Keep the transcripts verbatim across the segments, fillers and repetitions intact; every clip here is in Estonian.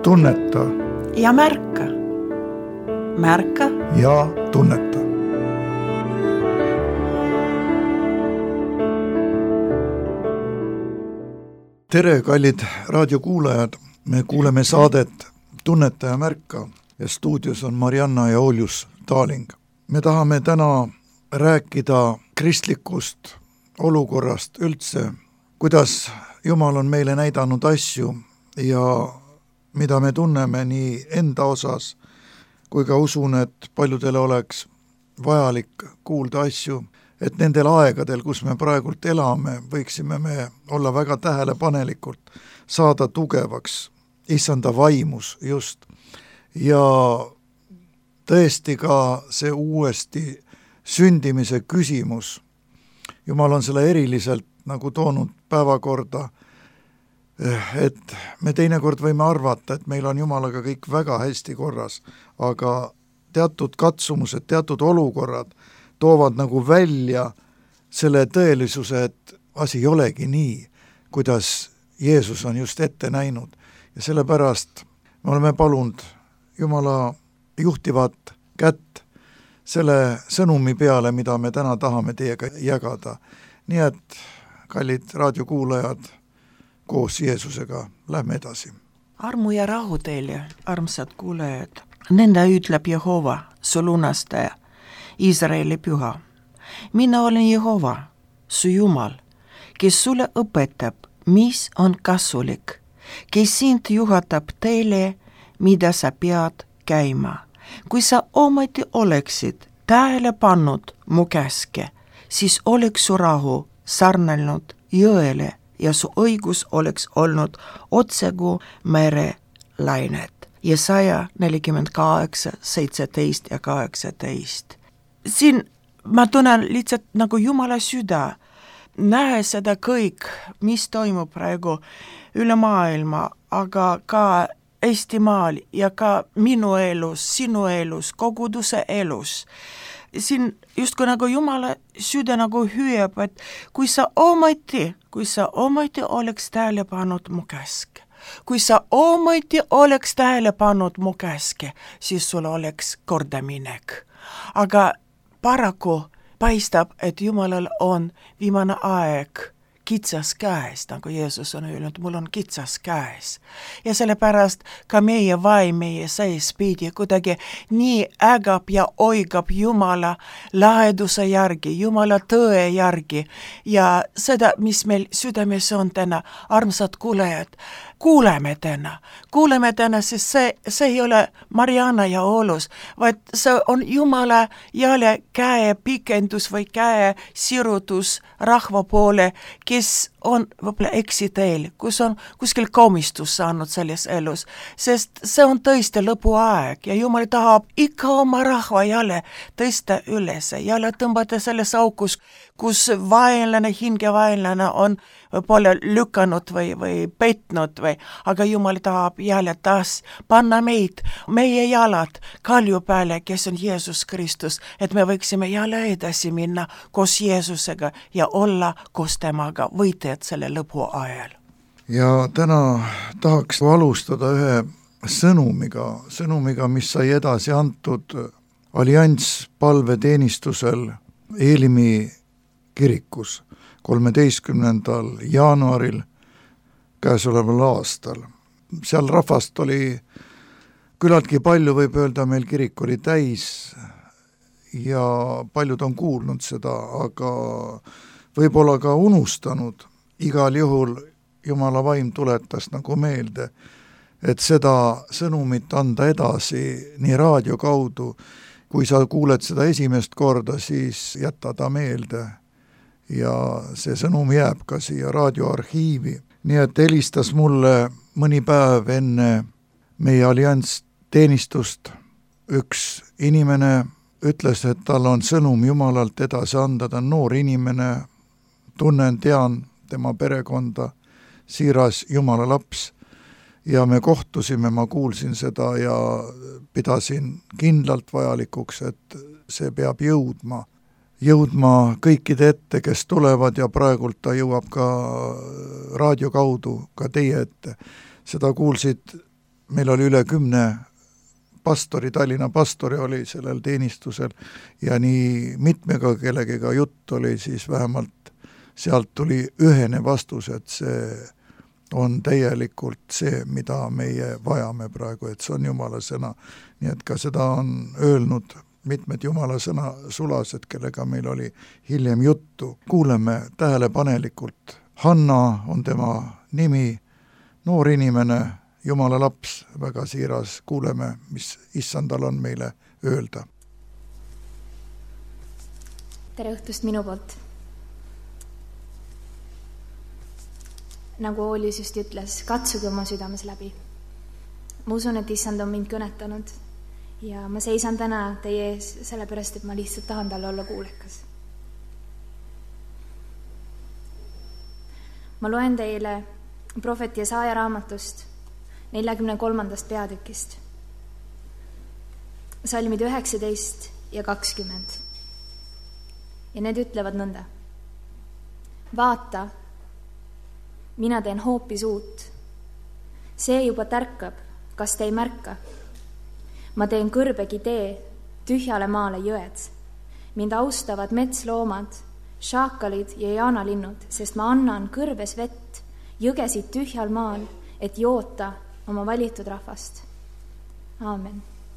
tunneta ja märka. Märka ja tunneta. Tere, kallid raadiokuulajad, me kuuleme saadet Tunneta ja märka ja stuudios on Marianna ja Oljus Taaling. Me tahame täna rääkida kristlikust olukorrast üldse, kuidas Jumal on meile näidanud asju ja mida me tunneme nii enda osas, kui ka usun, et paljudele oleks vajalik kuulda asju, et nendel aegadel, kus me praegult elame, võiksime me olla väga tähelepanelikult, saada tugevaks, issanda vaimus just. Ja tõesti ka see uuesti sündimise küsimus. Jumal on selle eriliselt nagu toonud päevakorda, et me teinekord võime arvata, et meil on Jumalaga kõik väga hästi korras, aga teatud katsumused, teatud olukorrad toovad nagu välja selle tõelisuse, et asi ei olegi nii, kuidas Jeesus on just ette näinud. Ja sellepärast me oleme palunud Jumala juhtivat kätt selle sõnumi peale, mida me täna tahame teiega jagada. Nii et, kallid raadiokuulajad, koos Jeesusega lähme edasi. Armu ja rahu teile, armsad kuulajad. Nõnda ütleb Jehova, su lunastaja, Iisraeli püha. Mina olen Jehova, su Jumal, kes sulle õpetab, mis on kasulik, kes sind juhatab teile, mida sa pead käima. Kui sa ometi oleksid tähele pannud mu käske, siis oleks su rahu sarnanud jõele ja su õigus oleks olnud otsegu mere lainet. Jesaja nelikümmend kaheksa, seitseteist ja kaheksateist. Siin ma tunnen lihtsalt nagu Jumala süda, näe seda kõik, mis toimub praegu üle maailma, aga ka Eestimaal ja ka minu elus, sinu elus, koguduse elus. Siin justkui nagu Jumala süda nagu hüüab, et kui sa ometi, kui sa ometi oleks tähele pannud mu käske, kui sa ometi oleks tähele pannud mu käske, siis sul oleks kordaminek. Aga paraku paistab, et Jumalal on viimane aeg kitsas käes, nagu Jeesus on öelnud, mul on kitsas käes. Ja sellepärast ka meie vaim, meie sees pidi kuidagi nii ägab ja oigab Jumala laheduse järgi, Jumala tõe järgi ja seda, mis meil südames on täna, armsad kuulajad, kuuleme täna, kuuleme täna, sest see, see ei ole Marianna ja Oolus, vaid see on Jumala jälle käe pikendus või käe sirutus rahva poole, kes on võib-olla eksiteel, kus on kuskil komistus saanud selles elus, sest see on tõesti lõpuaeg ja Jumal tahab ikka oma rahva jälle tõsta üles, jälle tõmbata selles aukus, kus vaenlane, hingevaenlane on võib-olla lükanud või, või petnud, või, aga Jumal tahab jälle taas panna meid, meie jalad kalju peale, kes on Jeesus Kristus, et me võiksime jälle edasi minna koos Jeesusega ja olla koos temaga võitjad selle lõpu ajal. Ja täna tahaks alustada ühe sõnumiga, sõnumiga, mis sai edasi antud allianss palveteenistusel Eelimi kirikus kolmeteistkümnendal jaanuaril käesoleval aastal. Seal rahvast oli küllaltki palju, võib öelda, meil kirik oli täis ja paljud on kuulnud seda, aga võib-olla ka unustanud. Igal juhul Jumala vaim tuletas nagu meelde, et seda sõnumit anda edasi nii raadio kaudu. Kui sa kuuled seda esimest korda, siis jätta ta meelde ja see sõnum jääb ka siia raadioarhiivi. Nii et helistas mulle mõni päev enne meie allianss teenistust üks inimene, ütles, et tal on sõnum Jumalalt edasi anda, ta on noor inimene, tunnen, tean tema perekonda, siiras Jumala laps ja me kohtusime, ma kuulsin seda ja pidasin kindlalt vajalikuks, et see peab jõudma jõudma kõikide ette, kes tulevad ja praegult ta jõuab ka raadio kaudu ka teie ette. Seda kuulsid meil oli üle kümne pastori, Tallinna pastori oli sellel teenistusel ja nii mitmega kellegiga jutt oli, siis vähemalt sealt tuli ühene vastus, et see on täielikult see, mida meie vajame praegu, et see on Jumala sõna. Nii et ka seda on öelnud mitmed Jumala sõna sulased, kellega meil oli hiljem juttu. Kuuleme tähelepanelikult. Hanna on tema nimi, noor inimene, Jumala laps, väga siiras. Kuuleme, mis issandal on meile öelda. Tere õhtust minu poolt. Nagu Oolis just ütles, katsuge oma südames läbi. Ma usun, et issand on mind kõnetanud ja ma seisan täna teie ees sellepärast, et ma lihtsalt tahan talle olla kuulekas. Ma loen teile prohvet Jesaja raamatust neljakümne kolmandast peatükist. Salmid üheksateist ja kakskümmend. Ja need ütlevad nõnda. Vaata, mina teen hoopis uut. See juba tärkab, kas te ei märka? Ma teen kõrbegi tee, tühjale maale jõed. Mind austavad metsloomad, šaakalid ja jaanalinnud, sest ma annan kõrbes vett, jõgesid tühjal maal, et joota oma valitud rahvast. Aamen.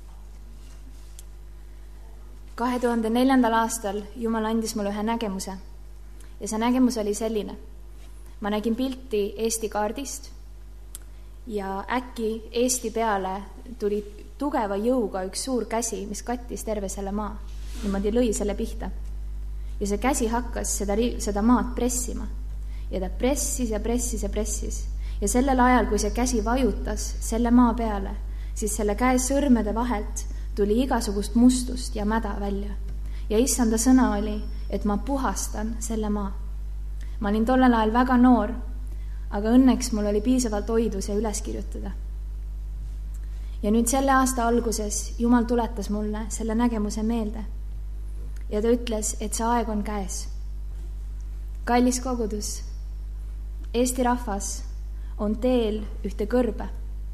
kahe tuhande neljandal aastal Jumal andis mulle ühe nägemuse ja see nägemus oli selline. Ma nägin pilti Eesti kaardist ja äkki Eesti peale tuli tugeva jõuga üks suur käsi, mis kattis terve selle maa. Niimoodi lõi selle pihta. Ja see käsi hakkas seda, seda maad pressima. Ja ta pressis ja pressis ja pressis. Ja sellel ajal, kui see käsi vajutas selle maa peale, siis selle käe sõrmede vahelt tuli igasugust mustust ja mäda välja. Ja issanda sõna oli, et ma puhastan selle maa. Ma olin tollel ajal väga noor, aga õnneks mul oli piisavalt oidus ja üles kirjutada. Ja nüüd selle aasta alguses Jumal tuletas mulle selle nägemuse meelde. Ja ta ütles, et see aeg on käes. Kallis kogudus, Eesti rahvas on teel ühte kõrbe.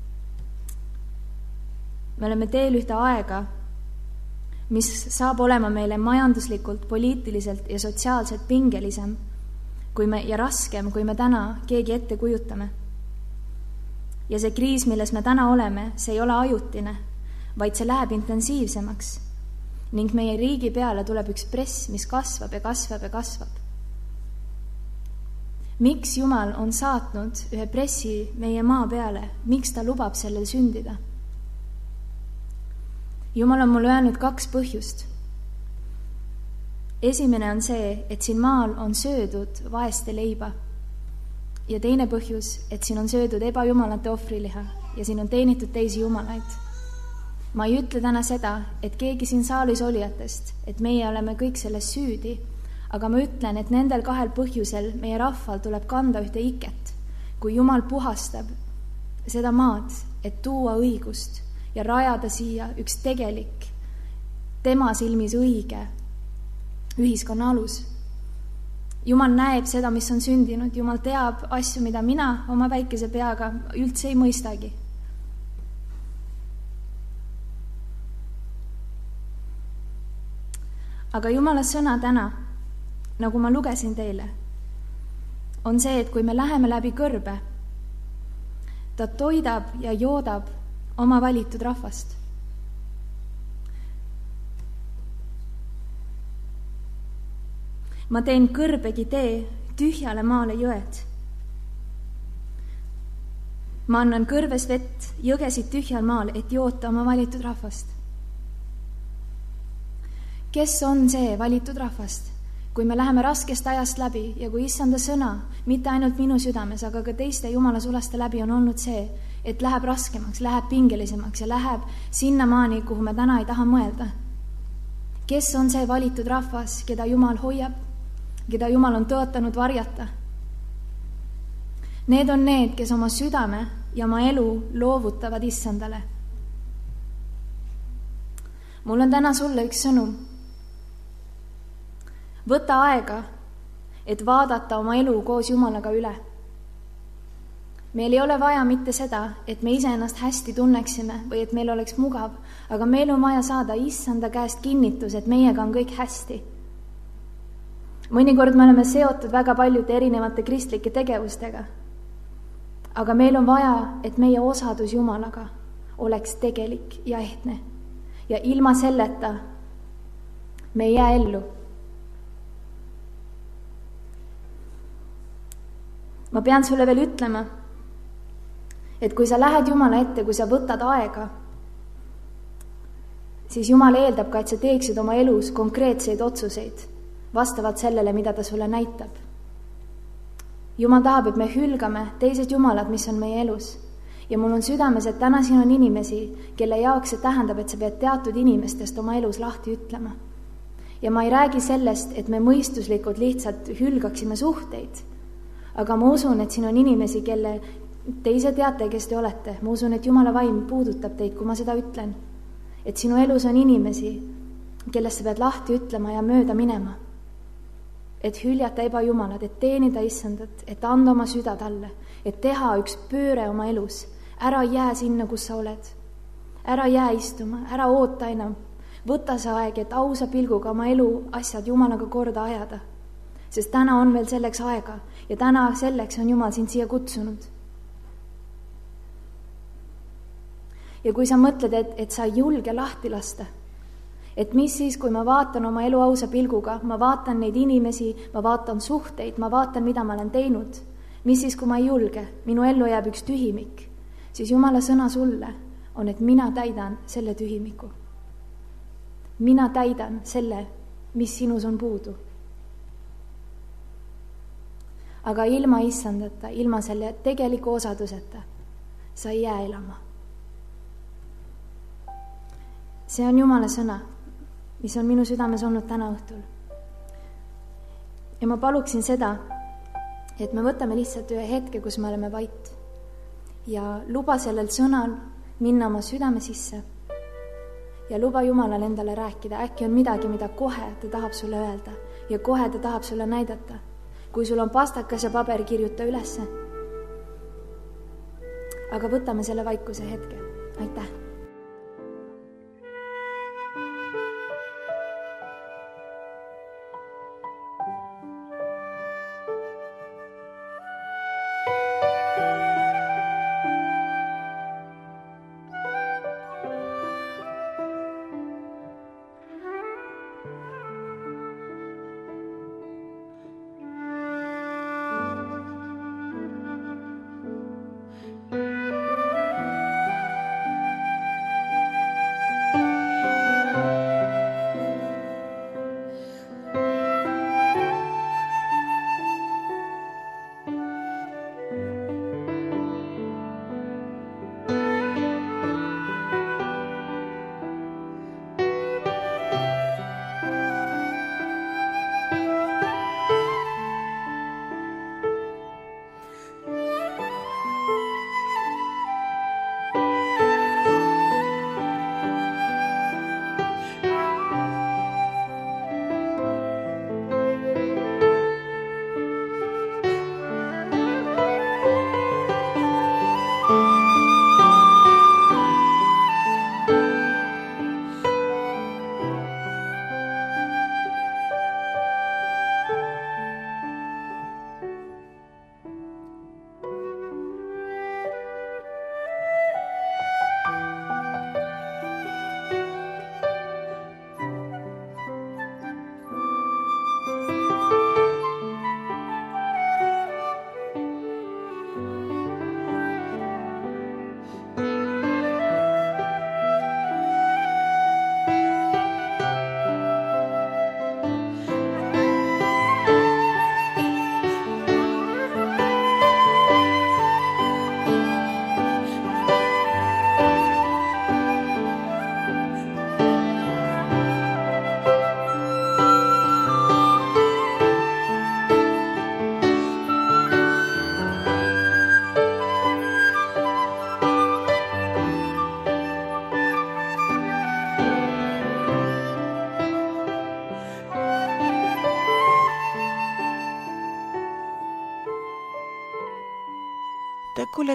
Me oleme teel ühte aega, mis saab olema meile majanduslikult, poliitiliselt ja sotsiaalselt pingelisem kui me, ja raskem, kui me täna keegi ette kujutame. Ja see kriis, milles me täna oleme, see ei ole ajutine, vaid see läheb intensiivsemaks ning meie riigi peale tuleb üks press, mis kasvab ja kasvab ja kasvab. Miks Jumal on saatnud ühe pressi meie maa peale? Miks ta lubab sellel sündida? Jumal on mulle öelnud kaks põhjust. Esimene on see, et siin maal on söödud vaeste leiba. Ja teine põhjus, et siin on söödud ebajumalate ohvriliha ja siin on teenitud teisi jumalaid. Ma ei ütle täna seda, et keegi siin saalis olijatest, et meie oleme kõik selles süüdi, aga ma ütlen, et nendel kahel põhjusel meie rahval tuleb kanda ühte iket, kui Jumal puhastab seda maad, et tuua õigust ja rajada siia üks tegelik, tema silmis õige ühiskonna alus. Jumal näeb seda, mis on sündinud. Jumal teab asju, mida mina oma väikese peaga üldse ei mõistagi. Aga Jumala sõna täna, nagu ma lugesin teile, on see, et kui me läheme läbi kõrbe, ta toidab ja joodab oma valitud rahvast. Ma teen kõrbegi tee, tühjale maale jõed. Ma annan kõrves vett, jõgesid tühjal maal, et joota oma valitud rahvast. Kes on see valitud rahvast? Kui me läheme raskest ajast läbi ja kui issanda sõna, mitte ainult minu südames, aga ka teiste Jumala sulaste läbi on olnud see, et läheb raskemaks, läheb pingelisemaks ja läheb sinnamaani, kuhu me täna ei taha mõelda. Kes on see valitud rahvas, keda Jumal hoiab, keda Jumal on tõotanud varjata? Need on need, kes oma südame ja oma elu loovutavad issandale. Mul on täna sulle üks sõnum. Võta aega, et vaadata oma elu koos Jumalaga üle. meil ei ole vaja mitte seda, et me iseennast hästi tunneksime või et meil oleks mugav, aga meil on vaja saada issanda käest kinnitus, et meiega on kõik hästi. Mõnikord me oleme seotud väga paljude erinevate kristlike tegevustega, aga meil on vaja, et meie osadus Jumalaga oleks tegelik ja ehtne. Ja ilma selleta me ei jää ellu. Ma pean sulle veel ütlema, et kui sa lähed Jumala ette, kui sa võtad aega, siis Jumal eeldab ka, et sa teeksid oma elus konkreetseid otsuseid vastavalt sellele, mida ta sulle näitab. Jumal tahab, et me hülgame teised jumalad, mis on meie elus. Ja mul on südames, et täna siin on inimesi, kelle jaoks see tähendab, et sa pead teatud inimestest oma elus lahti ütlema. Ja ma ei räägi sellest, et me mõistuslikult lihtsalt hülgaksime suhteid, aga ma usun, et siin on inimesi, kelle te ise teate, kes te olete. Ma usun, et Jumala vaim puudutab teid, kui ma seda ütlen. Et sinu elus on inimesi, kellest sa pead lahti ütlema ja mööda minema. Et hüljata ebajumalad, et teenida issandat, et anda oma süda talle, et teha üks pööre oma elus. Ära jää sinna, kus sa oled. Ära jää istuma, ära oota enam. Võta see aeg, et ausa pilguga oma elu asjad Jumalaga korda ajada. Sest täna on veel selleks aega ja täna selleks on Jumal sind siia kutsunud. Ja kui sa mõtled, et, et sa ei julge lahti lasta, et mis siis, kui ma vaatan oma elu ausa pilguga, ma vaatan neid inimesi, ma vaatan suhteid, ma vaatan, mida ma olen teinud, mis siis, kui ma ei julge, minu ellu jääb üks tühimik, siis Jumala sõna sulle on, et mina täidan selle tühimiku. Mina täidan selle, mis sinus on puudu. Aga ilma issandata, ilma selle tegeliku osaduseta, sa ei jää elama. See on Jumala sõna, mis on minu südames olnud täna õhtul. Ja ma paluksin seda, et me võtame lihtsalt ühe hetke, kus me oleme vait ja luba sellel sõnal minna oma südame sisse ja luba Jumalal endale rääkida. Äkki on midagi, mida kohe ta tahab sulle öelda ja kohe ta tahab sulle näidata. Kui sul on pastakas ja paber, kirjuta ülesse. Aga võtame selle vaikuse hetke. Aitäh!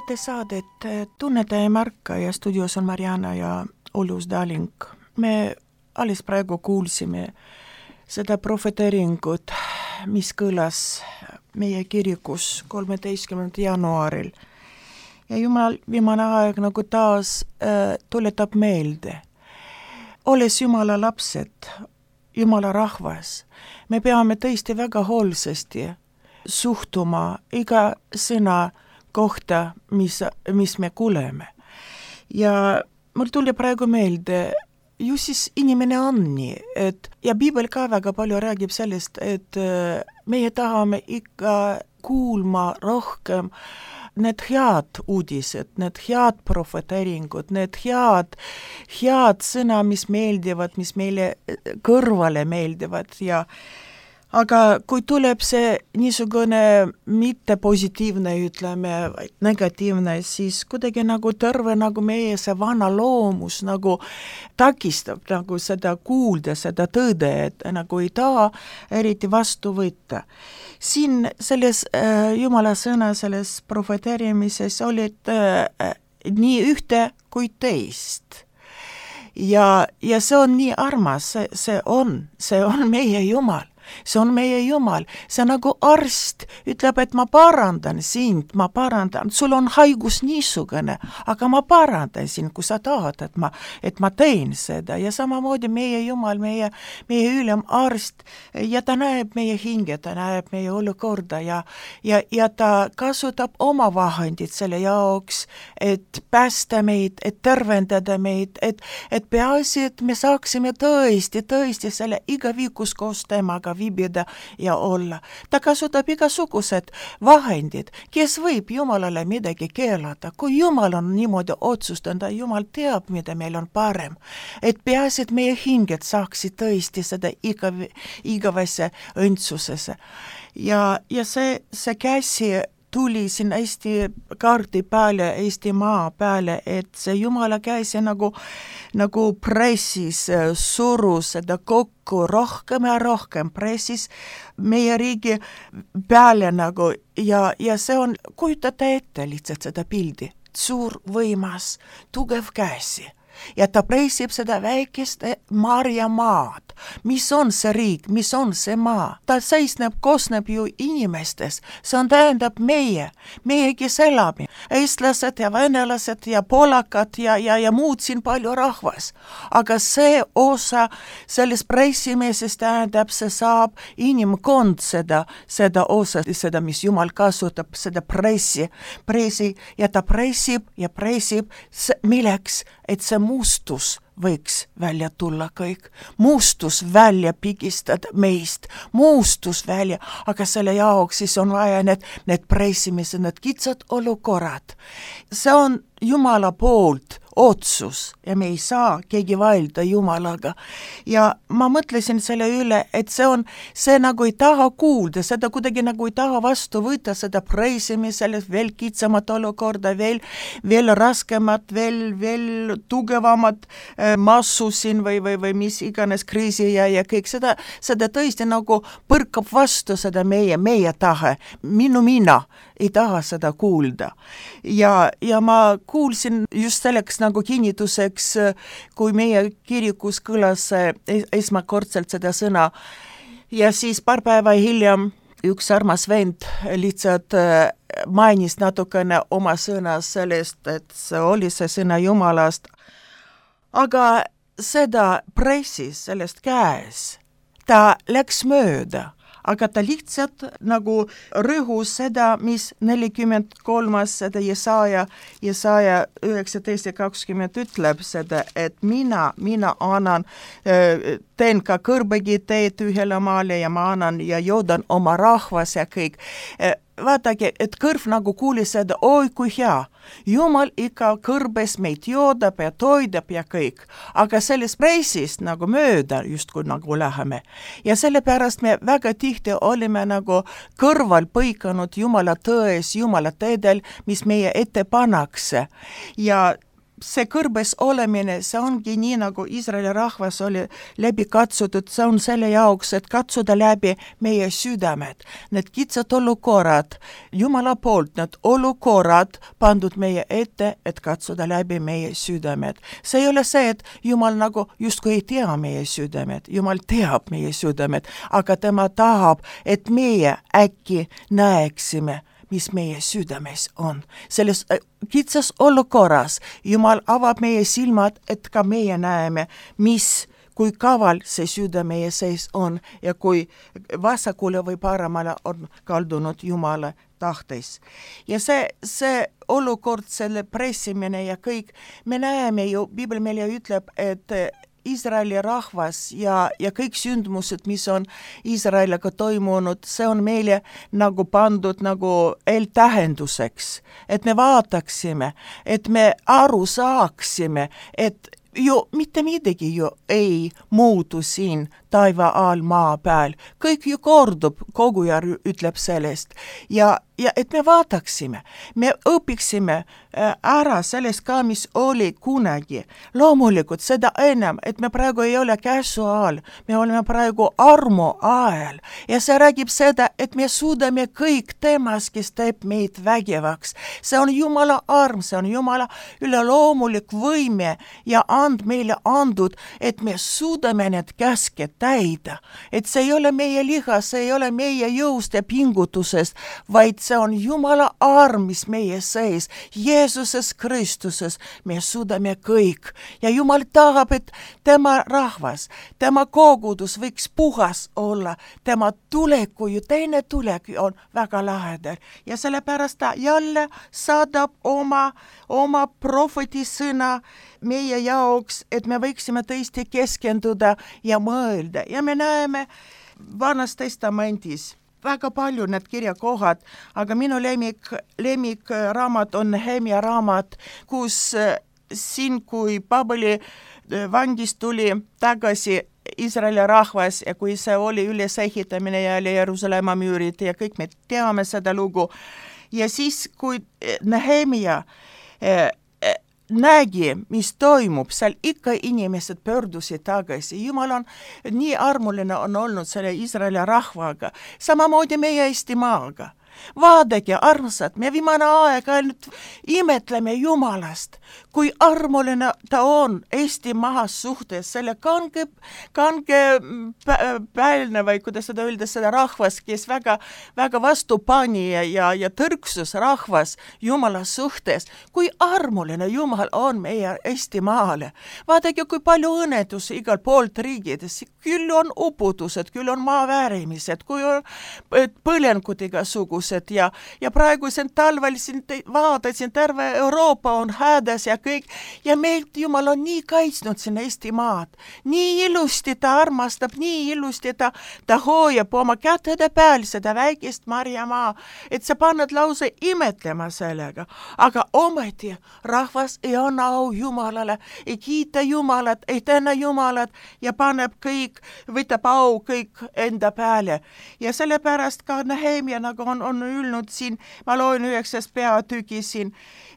kuulate saadet Tunnetaja ja märka ja stuudios on Marianna ja Oljus Daling. Me alles praegu kuulsime seda profeteeringut, mis kõlas meie kirikus kolmeteistkümnendal jaanuaril. Ja Jumal viimane aeg nagu taas äh, tuletab meelde. Olles Jumala lapsed, Jumala rahvas, me peame tõesti väga hoolsasti suhtuma iga sõna kohta, mis, mis me kuuleme. Ja mul tuli praegu meelde, ju siis inimene on nii, et ja Piibel ka väga palju räägib sellest, et meie tahame ikka kuulma rohkem need head uudised, need head profeteeringud, need head, head sõna, mis meeldivad, mis meile kõrvale meeldivad ja aga kui tuleb see niisugune mitte positiivne, ütleme, vaid negatiivne, siis kuidagi nagu terve nagu meie see vana loomus nagu takistab nagu seda kuulda, seda tõde, et nagu ei taha eriti vastu võtta. Siin selles äh, Jumala sõna, selles profeteerimises olid äh, nii ühte kui teist. Ja, ja see on nii armas, see, see on, see on meie Jumal. See on meie Jumal, see nagu arst ütleb, et ma parandan sind, ma parandan, sul on haigus niisugune, aga ma parandan sind, kui sa tahad, et ma, et ma teen seda ja samamoodi meie Jumal, meie, meie ülem arst ja ta näeb meie hinge, ta näeb meie olukorda ja, ja, ja ta kasutab oma vahendid selle jaoks, et päästa meid, et tervendada meid, et, et peaasi, et me saaksime tõesti, tõesti selle iga viikus koos temaga viibida ja olla. Ta kasutab igasugused vahendid, kes võib Jumalale midagi keelata. Kui Jumal on niimoodi otsustanud, Jumal teab, mida meil on parem. Et peaasi, et meie hinged saaksid tõesti seda iga, igavesse õndsusesse. Ja, ja see, see käsi tuli siin Eesti kaardi peale, Eesti maa peale, et see Jumala käsi nagu, nagu pressis, surus seda kokku rohkem ja rohkem, pressis meie riigi peale nagu ja, ja see on, kujutate ette lihtsalt seda pildi, suur võimas, tugev käsi. Ja ta pressib seda väikest Maarja maad. Mis on see riik, mis on see maa? Ta seisneb, koosneb ju inimestes. See on tähendab meie, meie, kes elame. Eestlased ja venelased ja polakad ja, ja, ja muud siin palju rahvas. Aga see osa sellest pressimisest tähendab, see saab inimkond seda, seda osa, seda, mis Jumal kasutab, seda pressi, pressi ja ta pressib ja pressib milleks, et see mustus võiks välja tulla kõik. Mustus välja pigistada meist. Mustus välja, aga selle jaoks siis on vaja need, need pressimised, need kitsad olukorrad. See on Jumala poolt otsus ja me ei saa keegi vailda Jumalaga. Ja ma mõtlesin selle üle, et see on, see nagu ei taha kuulda, seda kuidagi nagu ei taha vastu võtta, seda preisimist, sellest veel kitsamat olukorda, veel, veel raskemat, veel, veel tugevamat äh, massu siin või, või, või mis iganes kriisi ja, ja kõik seda, seda tõesti nagu põrkab vastu seda meie, meie tahe. Minu mina ei taha seda kuulda. Ja, ja ma kuulsin just selleks nagu kinnituseks, kui meie kirikus kõlas esmakordselt seda sõna ja siis paar päeva hiljem üks armas vend lihtsalt mainis natukene oma sõnas sellest, et see oli see sõna Jumalast, aga seda pressis sellest käes, ta läks mööda. Aga ta lihtsalt nagu rõhus seda, mis nelikümmend kolmas seda Jesaja, Jesaja üheksateist ja kakskümmend ütleb seda, et mina, mina annan, teen ka kõrbegi teed ühele maale ja ma annan ja joodan oma rahvas ja kõik. Vaadake, et kõrv nagu kuuli seda, oi kui hea. Jumal ikka kõrbes meid joodab ja toidab ja kõik. Aga sellest reisist nagu mööda justkui nagu läheme. Ja sellepärast me väga tihti olime nagu kõrval põikanud Jumala tões, Jumala teedel, mis meie ette pannakse. Ja see kõrbes olemine, see ongi nii, nagu Iisraeli rahvas oli läbi katsutud, see on selle jaoks, et katsuda läbi meie südamed. Need kitsad olukorrad, Jumala poolt, need olukorrad pandud meie ette, et katsuda läbi meie südamed. See ei ole see, et Jumal nagu justkui ei tea meie südamed, Jumal teab meie südamed, aga tema tahab, et meie äkki näeksime, mis meie südames on. Selles kitsas olukorras Jumal avab meie silmad, et ka meie näeme, mis, kui kaval see süda meie sees on ja kui vasakule või paremale on kaldunud Jumala tahtes. Ja see, see olukord, selle pressimine ja kõik, me näeme ju, Piibel meile ütleb, et Iisraeli rahvas ja, ja kõik sündmused, mis on Iisraeliga toimunud, see on meile nagu pandud nagu eeltähenduseks, et me vaataksime, et me aru saaksime, et ju mitte midagi ju ei muutu siin taiva all maa peal. Kõik ju kordub, koguja ütleb sellest. Ja, ja et me vaataksime, me õpiksime ära sellest ka, mis oli kunagi. Loomulikult seda enam, et me praegu ei ole käsu all, me oleme praegu armu ajal. Ja see räägib seda, et me suudame kõik temas, kes teeb meid vägevaks. See on Jumala arm, see on Jumala üleloomulik võime ja and meile andud, et me suudame need käske täida. Et see ei ole meie liha, see ei ole meie jõust ja pingutusest, vaid see on Jumala arm, mis meie sees. Jeesuses Kristuses me suudame kõik. Ja Jumal tahab, et tema rahvas, tema kogudus võiks puhas olla. Tema tuleku ju teine tulek on väga lahedal. Ja sellepärast ta jälle saadab oma, oma prohvetisõna meie jaoks, et me võiksime tõesti keskenduda ja mõelda. Ja me näeme Vanas Testamendis väga palju need kirjakohad, aga minu lemmik, lemmik raamat on Nehemia raamat, kus siin, kui Babeli vangist tuli tagasi Iisraeli rahvas ja kui see oli üles ehitamine ja oli Jeruusalemma müürid ja kõik me teame seda lugu. Ja siis, kui Nehemia eh, nägi, mis toimub, seal ikka inimesed pöördusid tagasi. Jumal on nii armuline on olnud selle Iisraeli rahvaga, samamoodi meie Eesti maaga. Vaadake, armsad, me viimane aeg ainult imetleme Jumalast, kui armuline ta on Eesti maa suhtes, selle kange, kange päälne või kuidas seda öelda, seda rahvas, kes väga, väga vastu pani ja, ja, ja tõrksus rahvas Jumala suhtes, kui armuline Jumal on meie Eesti maale. Vaadake, kui palju õnnetusi igal poolt riigides, küll on uputused, küll on maaväärimised, kui on põlengud igasugused, ja, ja praegu siin talvel siin vaadasin, terve Euroopa on hädas ja kõik, ja meilt Jumal on nii kaitsnud siin Eesti maad, nii ilusti ta armastab, nii ilusti ta, ta hoiab oma kätede peal seda väikest Marjamaa, et sa paned lause imetlema sellega, aga ometi rahvas ei anna au Jumalale, ei kiita Jumalat, ei täna Jumalat ja paneb kõik, võtab au kõik enda peale. Ja sellepärast ka Nehemia nagu on, on ülnud siin, ma loen üheksas peatüki siin,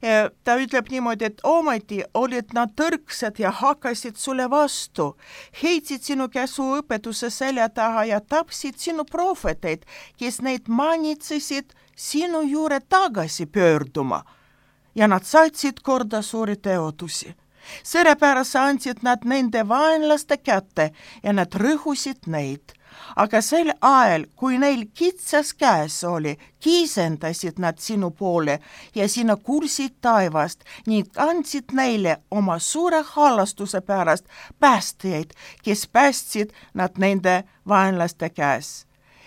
ta ütleb niimoodi, et ometi olid nad tõrksad ja hakkasid sulle vastu, heitsid sinu käsu õpetuse selja taha ja tapsid sinu prohveteid, kes neid manitsesid sinu juurde tagasi pöörduma ja nad saatsid korda suuri teotusi. Sellepärast andsid nad nende vaenlaste kätte ja nad rõhusid neid. Aga sel ajal, kui neil kitsas käes oli, kiisendasid nad sinu poole ja sina kuulsid taevast ning andsid neile oma suure halastuse pärast päästjaid, kes päästsid nad nende vaenlaste käes.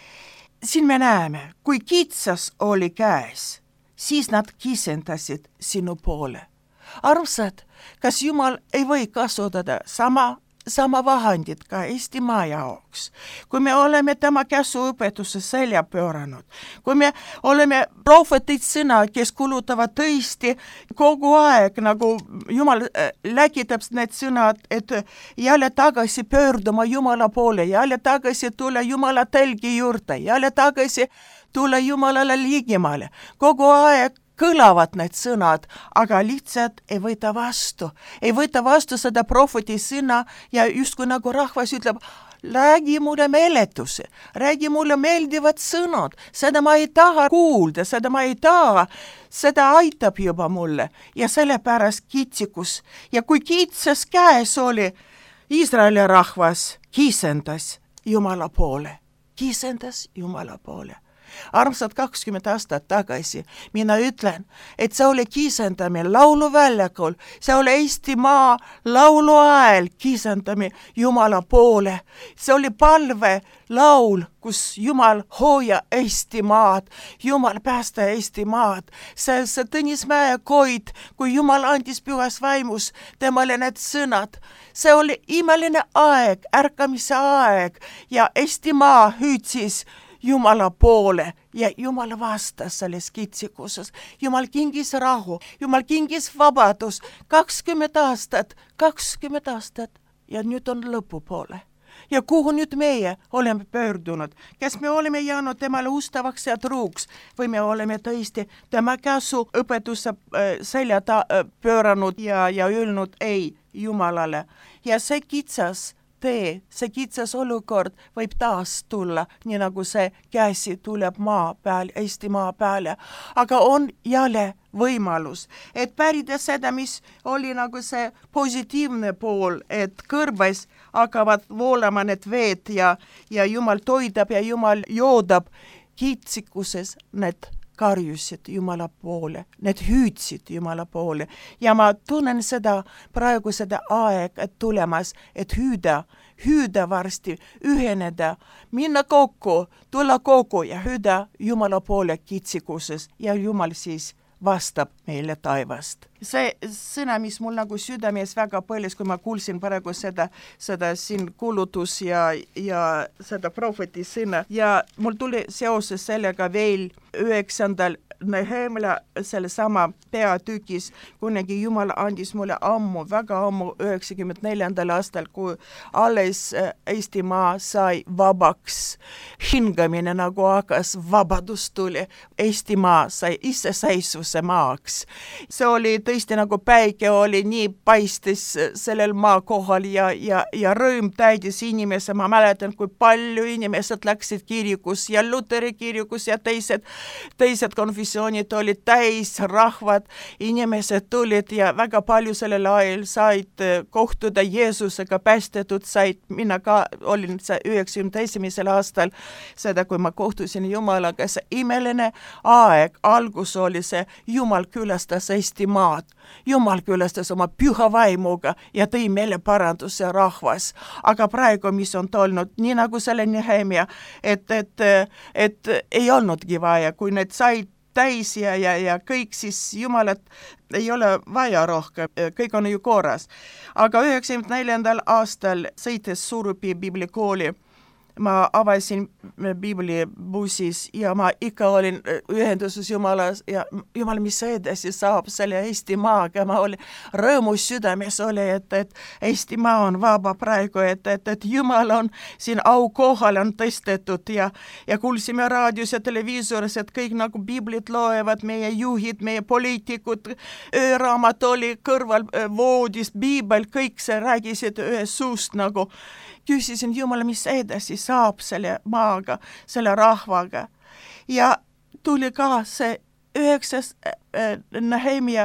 Siin me näeme, kui kitsas oli käes, siis nad kiisendasid sinu poole. Armsad, kas Jumal ei või kasutada sama sama vahendid ka Eesti maa jaoks, kui me oleme tema käsuõpetuse selja pööranud, kui me oleme prohvetid sõna, kes kulutavad tõesti kogu aeg, nagu Jumal läkitab need sõnad, et jälle tagasi pöörduma Jumala poole, jälle tagasi tulla Jumala telgi juurde, jälle tagasi tulla Jumalale ligemale, kogu aeg kõlavad need sõnad, aga lihtsalt ei võta vastu. Ei võta vastu seda prohveti sõna ja justkui nagu rahvas ütleb, räägi mulle meeletuse, räägi mulle meeldivad sõnad, seda ma ei taha kuulda, seda ma ei taha, seda aitab juba mulle ja sellepärast kitsikus. Ja kui kitsas käes oli, Iisraeli rahvas kisendas Jumala poole, kisendas Jumala poole. Armsad kakskümmend aastat tagasi mina ütlen, et see oli kisendamine lauluväljakul, see oli Eestimaa lauluajal kisendamine Jumala poole. See oli palve laul, kus Jumal hoia Eestimaad, Jumal päästa Eestimaad. See, see Tõnis Mäekoid, kui Jumal andis pühas vaimus temale need sõnad. See oli imeline aeg, ärkamise aeg ja Eestimaa hüüdsis Jumala poole ja Jumal vastas selles kitsikuses. Jumal kingis rahu, Jumal kingis vabadus, kakskümmend aastat, kakskümmend aastat ja nüüd on lõpupoole. Ja kuhu nüüd meie oleme pöördunud? Kas me oleme jäänud temale ustavaks ja truuks või me oleme tõesti tema käsu õpetuse äh, seljata äh, pööranud ja, ja öelnud ei Jumalale. Ja see kitsas tee, see kitsas olukord võib taas tulla, nii nagu see käsi tuleb maa peal, Eesti maa peale. Aga on jälle võimalus, et pärida seda, mis oli nagu see positiivne pool, et kõrbes hakkavad voolama need veed ja, ja Jumal toidab ja Jumal joodab. Kitsikuses need karjusid Jumala poole, need hüüdsid Jumala poole ja ma tunnen seda praegu seda aeg, et tulemas, et hüüda, hüüda varsti, üheneda, minna kokku, tulla kokku ja hüüda Jumala poole kitsikuses ja Jumal siis vastab meile taivast. See sõna, mis mul nagu südames väga põles, kui ma kuulsin praegu seda, seda siin kuulutus ja, ja seda prohveti sõna ja mul tuli seoses sellega veel üheksandal Nehemia selle sama peatükis, kunagi Jumal andis mulle ammu, väga ammu üheksakümmend neljandal aastal, kui alles Eestimaa sai vabaks. Hingamine nagu hakkas, vabadus tuli. Eestimaa sai iseseisvuse maaks. See oli tõesti nagu päike oli nii paistis sellel maa kohal ja, ja, ja rõõm täidis inimese. Ma mäletan, kui palju inimesed läksid kirikus ja Luteri kirikus ja teised, teised konfessioonid olid täis rahvad, inimesed tulid ja väga palju sellel ajal said kohtuda Jeesusega, päästetud said, mina ka olin üheksakümne esimesel aastal seda, kui ma kohtusin Jumalaga, see imeline aeg, algus oli see, Jumal külastas Eesti maad, Jumal külastas oma püha vaimuga ja tõi meile paranduse rahvas, aga praegu, mis on tolnud, nii nagu selle Nehemia, et, et, et ei olnudki vaja, kui need said täis ja, ja, ja kõik, siis Jumalat ei ole vaja rohkem, kõik on ju korras. Aga üheksakümne neljandal aastal sõites Suurupi biiblikooli, ma avasin biiblibussis ja ma ikka olin ühenduses Jumalas ja Jumal, mis edasi saab selle Eesti maaga, ma olin rõõmus südames oli, et, et Eesti maa on vaba praegu, et, et, et Jumal on siin au kohal on tõstetud ja, ja kuulsime raadios ja televiisoris, et kõik nagu biiblit loevad, meie juhid, meie poliitikud, ööraamat oli kõrval voodis, biibel, kõik see räägisid ühes suust nagu. Küsisin Jumala, mis edasi saab selle maaga, selle rahvaga. Ja tuli ka see üheksas äh, Nehemia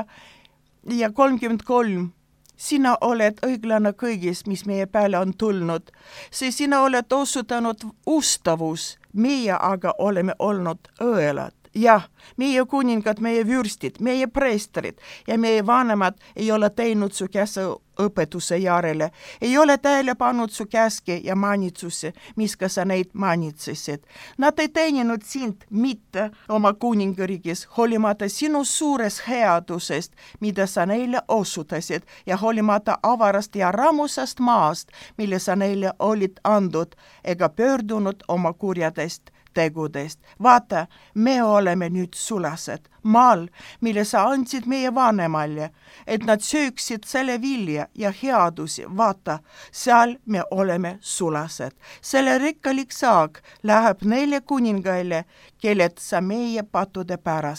ja kolmkümmend kolm. Sina oled õiglane kõigis, mis meie peale on tulnud. See sina oled osutanud ustavus, meie aga oleme olnud õelad. Jah, meie kuningad, meie vürstid, meie preestrid ja meie vanemad ei ole teinud su käsu õpetuse järele, ei ole tähele pannud su käske ja manitsuse, mis ka sa neid manitsesid. Nad ei teeninud sind mitte oma kuningriigis, hoolimata sinu suures headusest, mida sa neile osutasid ja hoolimata avarast ja rammusast maast, mille sa neile olid andud ega pöördunud oma kurjadest tegudest. Vaata, me oleme nüüd sulased maal, mille sa andsid meie vanemalle, et nad sööksid selle vilja ja headusi. Vaata, seal me oleme sulased. Selle rikkalik saak läheb neile kuningaile, kelled sa meie patude pärast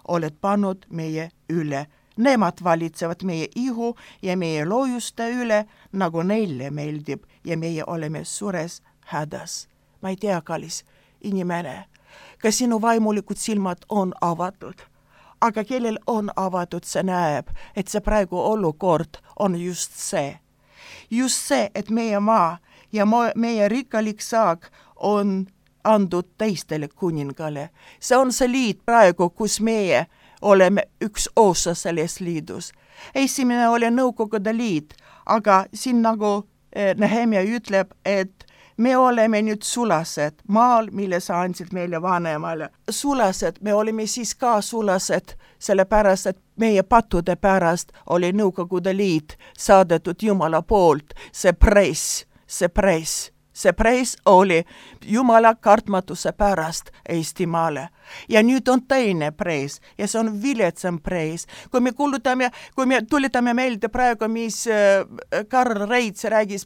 oled pannud meie üle. Nemad valitsevad meie ihu ja meie loojuste üle, nagu neile meeldib ja meie oleme suures hädas. Ma ei tea, kallis inimene, kas sinu vaimulikud silmad on avatud, aga kellel on avatud, see näeb, et see praegu olukord on just see. Just see, et meie maa ja meie rikkalik saak on andud teistele kuningale. See on see liit praegu, kus meie oleme üks osa selles liidus. Esimene oli Nõukogude liit, aga siin nagu Nehemia ütleb, et me oleme nüüd sulased maal, mille sa andsid meile vanemale. Sulased, me olime siis ka sulased, sellepärast, et meie pattude pärast oli Nõukogude liit saadetud Jumala poolt. See press, see press. See press oli Jumala kartmatuse pärast Eestimaale. Ja nüüd on teine press ja see on viletsam press. Kui me kuulutame, kui me tulitame meelde praegu, mis Karl Reits räägis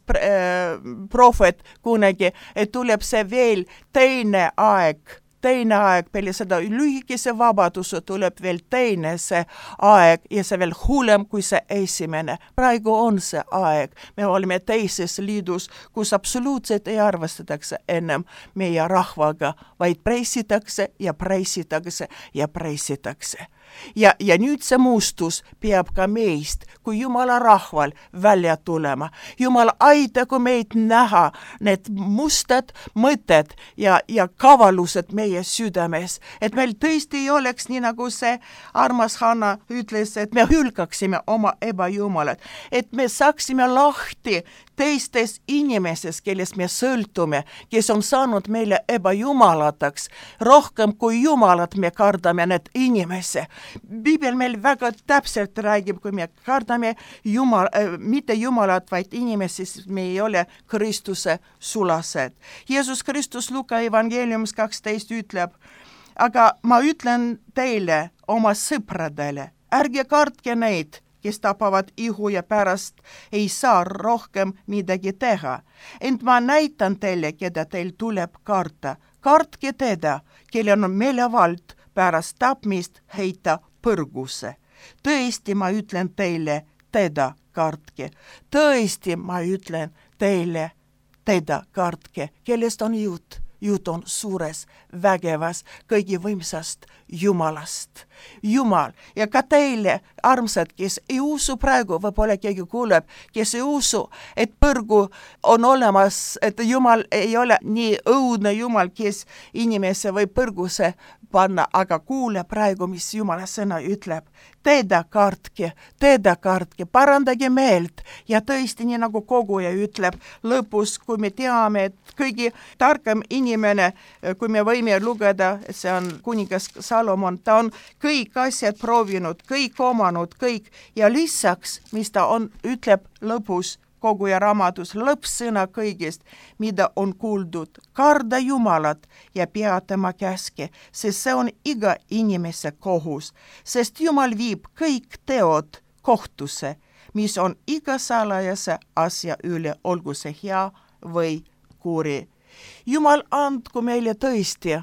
prohvet kunagi, et tuleb see veel teine aeg, teine aeg, peale seda lühikese vabaduse tuleb veel teine see aeg ja see veel hullem kui see esimene. Praegu on see aeg. Me oleme teises liidus, kus absoluutselt ei arvestatakse ennem meie rahvaga, vaid pressitakse ja pressitakse ja pressitakse. Ja, ja nüüd see muustus peab ka meist, kui Jumala rahval välja tulema. Jumal aitagu meid näha need mustad mõtted ja, ja kavalused meie südames, et meil tõesti ei oleks nii, nagu see armas Hanna ütles, et me hülgaksime oma ebajumalad, et me saaksime lahti teistes inimestes, kellest me sõltume, kes on saanud meile ebajumalataks. Rohkem kui jumalad me kardame need inimese. Biibel meil väga täpselt räägib, kui me kardame jumal, äh, mitte jumalat, vaid inimesed, me ei ole Kristuse sulased. Jeesus Kristus Luka evangeeliumis kaksteist ütleb, aga ma ütlen teile, oma sõpradele, ärge kartke neid, kes tapavad ihu ja pärast ei saa rohkem midagi teha. Ent ma näitan teile, keda teil tuleb karta. Kartke teda, kellel on meelevald pärast tapmist heita põrgusse. Tõesti, ma ütlen teile, teda kartke. Tõesti, ma ütlen teile, teda kartke. Kellest on jutt? Juut on suures, vägevas, kõigi võimsast Jumalast. Jumal ja ka teile, armsad, kes ei usu praegu, võib-olla keegi kuuleb, kes ei usu, et põrgu on olemas, et Jumal ei ole nii õudne Jumal, kes inimese või põrguse panna, aga kuule praegu, mis Jumala sõna ütleb. Teda kartke, teda kartke, parandage meelt ja tõesti nii nagu koguja ütleb lõpus, kui me teame, et kõigi tarkam inimene, kui me võime lugeda, see on kuningas Salomon, ta on kõik asjad proovinud, kõik omanud, kõik ja lisaks, mis ta on, ütleb lõpus koguja raamatus, lõppsõna kõigest, mida on kuuldud, karda Jumalat ja pea tema käske, sest see on iga inimese kohus, sest Jumal viib kõik teod kohtusse, mis on iga salajase asja üle, olgu see hea või kuri. Jumal andku meile tõesti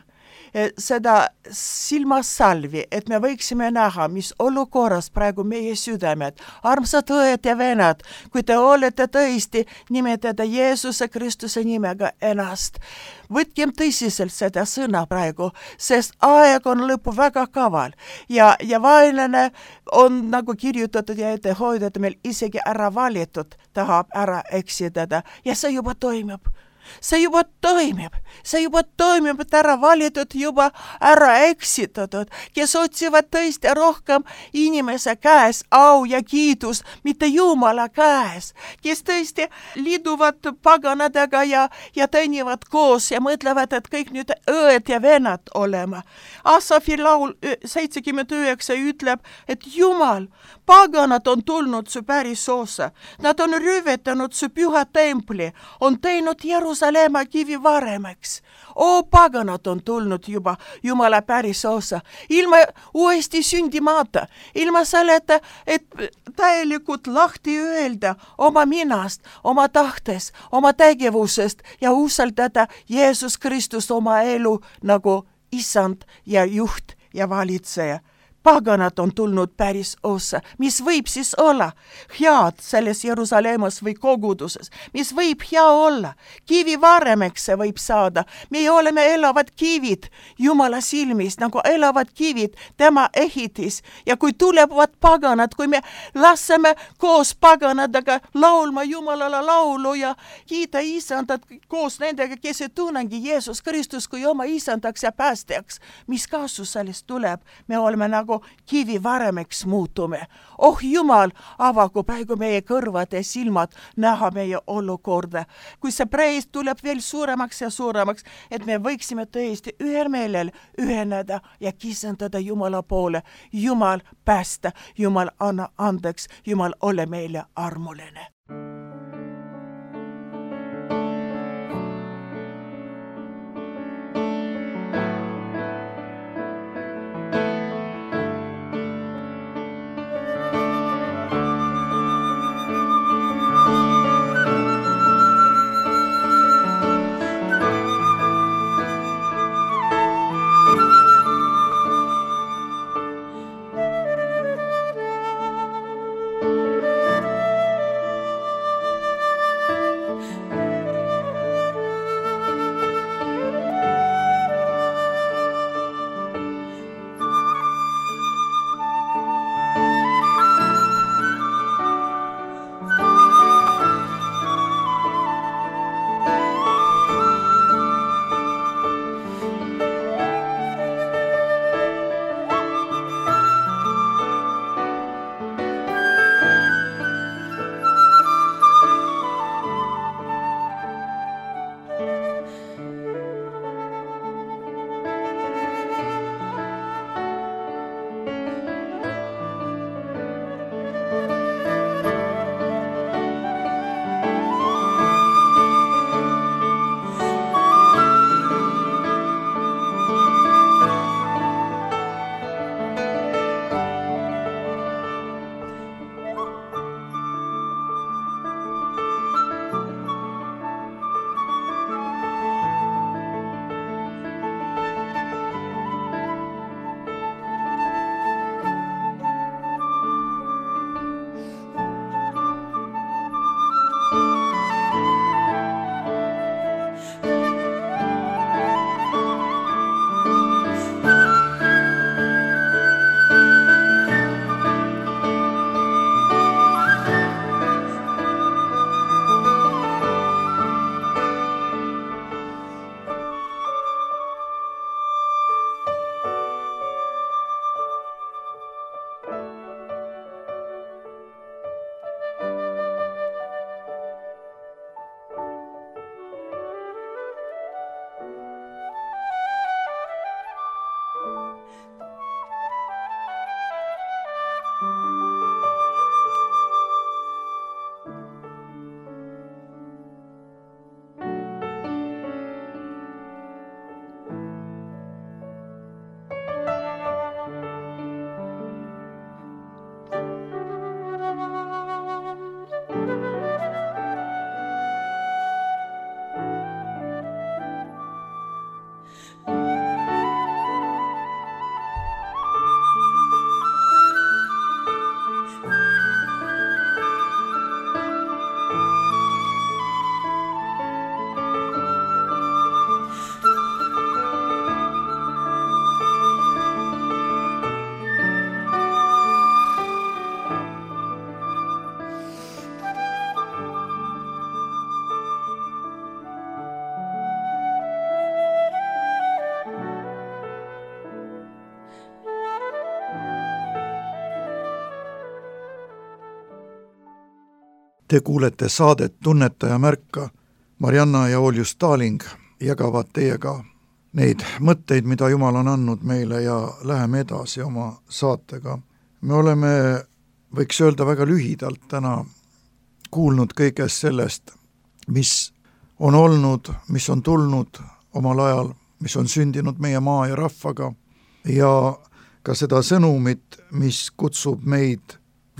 seda silmasalvi, et me võiksime näha, mis olukorras praegu meie südamed. Armsad õed ja venad, kui te olete tõesti nimetada Jeesuse Kristuse nimega ennast, võtkem tõsiselt seda sõna praegu, sest aeg on lõpu väga kaval ja, ja vaenlane on nagu kirjutatud ja ette hoidnud, meil isegi ära valitud, tahab ära eksitada ja see juba toimub. See juba toimib, see juba toimib, et ära valitud, juba ära eksitatud, kes otsivad tõesti rohkem inimese käes au ja kiidus, mitte Jumala käes, kes tõesti liiduvad paganadega ja, ja teenivad koos ja mõtlevad, et kõik nüüd õed ja venad olema. Asafi laul seitsekümmend üheksa ütleb, et Jumal, paganad on tulnud su päris osa, nad on rüvetanud su püha templi, on teinud Jeruusalemma kivi varemaks. O paganad on tulnud juba Jumala päris osa, ilma uuesti sündimata, ilma selleta, et täielikult lahti öelda oma minast, oma tahtes, oma tegevusest ja usaldada Jeesus Kristus oma elu nagu isand ja juht ja valitseja. paganad on tulnud päris osa, mis võib siis olla head selles Jerusalemmas või koguduses, mis võib hea olla, kivi varemeks see võib saada, me oleme elavad kivid Jumala silmis, nagu elavad kivid, tema ehitis, ja kui tulevad paganad, kui me laseme koos paganadega laulma Jumalale laulu ja kiida isandat koos nendega, kes ei tunnegi Jeesus Kristus kui oma isandaks ja päästjaks, mis kasus sellest tuleb, me oleme nagu kivi varemeks muutume. Oh Jumal, avagu praegu meie kõrvad ja silmad näha meie olukorda. Kui see preis tuleb veel suuremaks ja suuremaks, et me võiksime tõesti ühel meelel üheneda ja kisendada Jumala poole. Jumal päästa, Jumal anna andeks, Jumal ole meile armuline. Te kuulete saadet Tunnetaja märka. Marianna ja Oljus Taaling jagavad teiega neid mõtteid, mida Jumal on andnud meile, ja läheme edasi oma saatega. Me oleme, võiks öelda väga lühidalt täna, kuulnud kõigest sellest, mis on olnud, mis on tulnud omal ajal, mis on sündinud meie maa ja rahvaga, ja ka seda sõnumit, mis kutsub meid